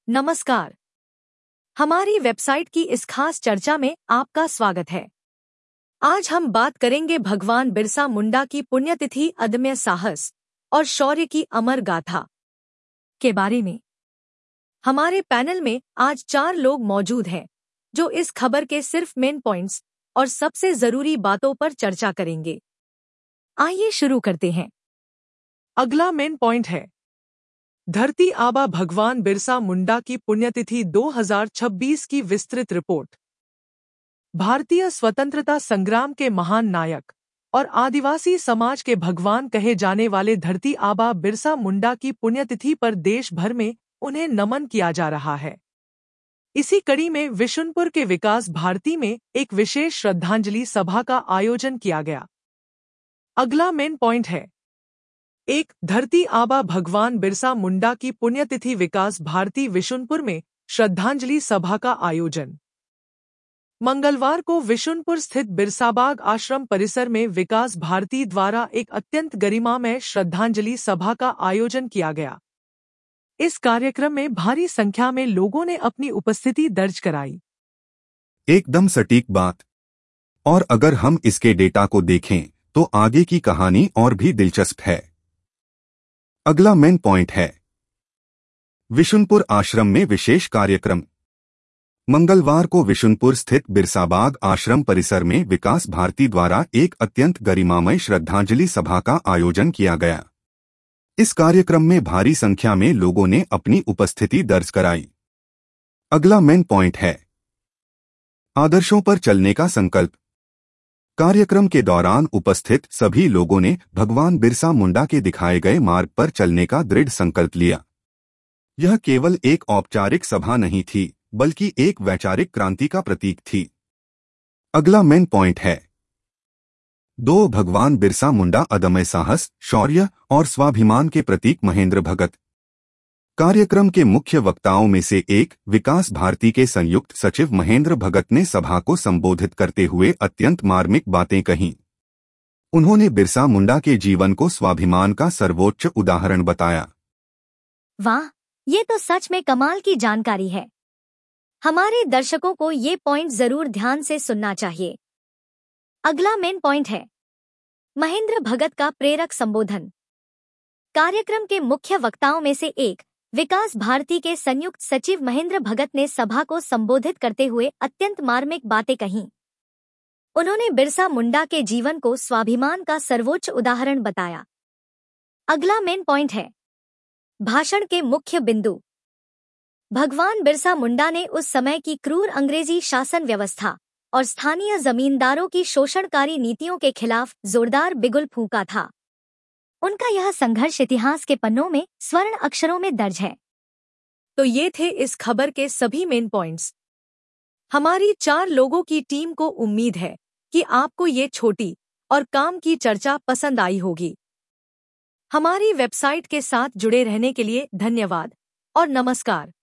नमस्कार। हमारी वेबसाइट की इस खास चर्चा में आपका स्वागत है। आज हम बात करेंगे भगवान बिरसा मुंडा की पुण्यतिथि, अदम्य साहस और शौर्य की अमर गाथा के बारे में। हमारे पैनल में आज 4 लोग मौजूद हैं जो इस खबर के सिर्फ मेन पॉइंट्स और सबसे जरूरी बातों पर चर्चा करेंगे। आइए शुरू करते हैं। अगला मेन पॉइंट है धरती आबा भगवान बिरसा मुंडा की पुण्यतिथि 2026 की विस्तृत रिपोर्ट। भारतीय स्वतंत्रता संग्राम के महान नायक और आदिवासी समाज के भगवान कहे जाने वाले धरती आबा बिरसा मुंडा की पुण्यतिथि पर देश भर में उन्हें नमन किया जा रहा है। इसी कड़ी में विशुनपुर के विकास भारती में एक विशेष श्रद्धांजलि सभा का आयोजन किया गया। अगला मेन पॉइंट है धरती आबा भगवान बिरसा मुंडा की पुण्यतिथि, विकास भारती विशुनपुर में श्रद्धांजलि सभा का आयोजन। मंगलवार को विशुनपुर स्थित बिरसाबाग आश्रम परिसर में विकास भारती द्वारा एक अत्यंत गरिमामय श्रद्धांजलि सभा का आयोजन किया गया। इस कार्यक्रम में भारी संख्या में लोगों ने अपनी उपस्थिति दर्ज कराई। एकदम सटीक बात। और अगर हम इसके डेटा को देखें तो आगे की कहानी और भी दिलचस्प है। अगला मेन पॉइंट है विशुनपुर आश्रम में विशेष कार्यक्रम। मंगलवार को विशुनपुर स्थित बिरसाबाग आश्रम परिसर में विकास भारती द्वारा एक अत्यंत गरिमामय श्रद्धांजलि सभा का आयोजन किया गया। इस कार्यक्रम में भारी संख्या में लोगों ने अपनी उपस्थिति दर्ज कराई। अगला मेन पॉइंट है आदर्शों पर चलने का संकल्प। कार्यक्रम के दौरान उपस्थित सभी लोगों ने भगवान बिरसा मुंडा के दिखाए गए मार्ग पर चलने का दृढ़ संकल्प लिया। यह केवल एक औपचारिक सभा नहीं थी, बल्कि एक वैचारिक क्रांति का प्रतीक थी। अगला मेन पॉइंट है भगवान बिरसा मुंडा अदम्य साहस, शौर्य और स्वाभिमान के प्रतीक महेंद्र भगत। कार्यक्रम के मुख्य वक्ताओं में से एक विकास भारती के संयुक्त सचिव महेंद्र भगत ने सभा को संबोधित करते हुए अत्यंत मार्मिक बातें कहीं। उन्होंने बिरसा मुंडा के जीवन को स्वाभिमान का सर्वोच्च उदाहरण बताया। वाह, ये तो सच में कमाल की जानकारी है। हमारे दर्शकों को ये पॉइंट जरूर ध्यान से सुनना चाहिए। अगला मेन पॉइंट है महेंद्र भगत का प्रेरक संबोधन। कार्यक्रम के मुख्य वक्ताओं में से एक विकास भारती के संयुक्त सचिव महेंद्र भगत ने सभा को संबोधित करते हुए अत्यंत मार्मिक बातें कहीं। उन्होंने बिरसा मुंडा के जीवन को स्वाभिमान का सर्वोच्च उदाहरण बताया। अगला मेन पॉइंट है भाषण के मुख्य बिंदु। भगवान बिरसा मुंडा ने उस समय की क्रूर अंग्रेजी शासन व्यवस्था और स्थानीय जमींदारों की शोषणकारी नीतियों के खिलाफ जोरदार बिगुल फूंका था। उनका यह संघर्ष इतिहास के पन्नों में स्वर्ण अक्षरों में दर्ज है। तो ये थे इस खबर के सभी मेन पॉइंट्स। हमारी 4 लोगों की टीम को उम्मीद है कि आपको ये छोटी और काम की चर्चा पसंद आई होगी। हमारी वेबसाइट के साथ जुड़े रहने के लिए धन्यवाद और नमस्कार।